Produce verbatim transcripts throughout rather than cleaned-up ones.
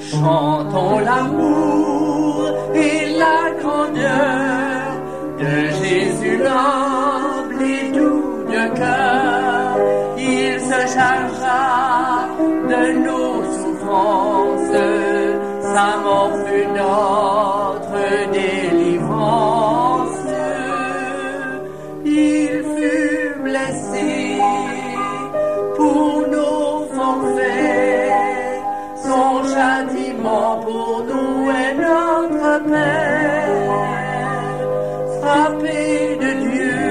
Chantons l'amour et la grandeur de Jésus l'humble et doux de cœur. Il se chargera de nos souffrances, sa mort fut notre délivrance. Il fut blessé pour nos forfaits, son châtiment pour nous est notre Père. Frappé de Dieu,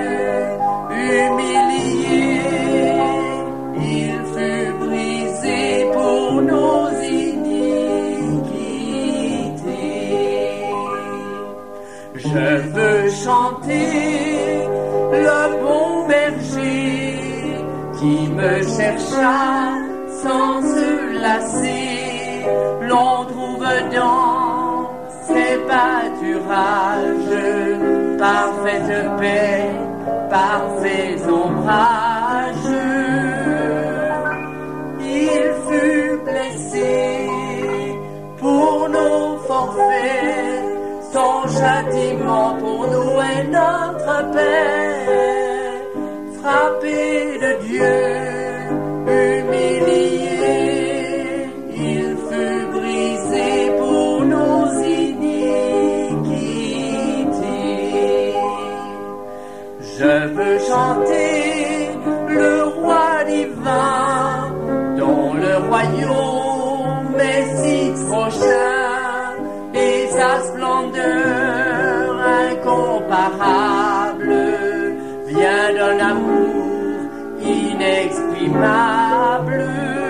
humilié, il fut brisé pour nos iniquités. Je veux chanter le bon berger qui me chercha sans se lasser. L'on trouve dans ses pâturages parfaite paix, parfaits ombrages. Il fut blessé pour nos forfaits, son châtiment pour nous est notre Père. Frappé de Dieu, humilié, il fut brisé pour nos iniquités. Je veux chanter le roi divin, dont le royaume est si prochain, et sa splendeur incomparable vient d'un amour inexprimable.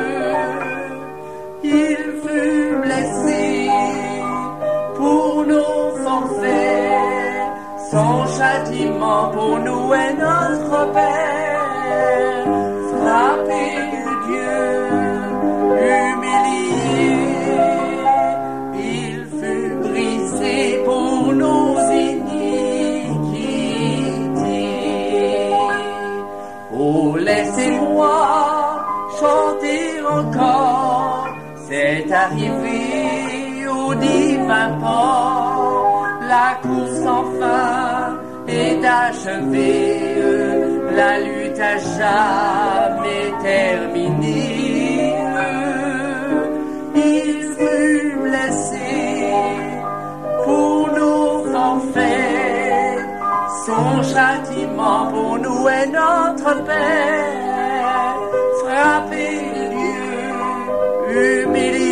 Il fut blessé pour nos forfaits, son châtiment pour nous est notre Père. Frappé de Dieu, humilié, il fut brisé pour nos iniquités. Oh, laissez-moi chanter encore, c'est arrivé au divin port. La course sans fin est achevée, la lutte a jamais terminé. Il fut blessé pour nos forfaits, son châtiment pour nous est notre Père. Frappé de Dieu, humilié,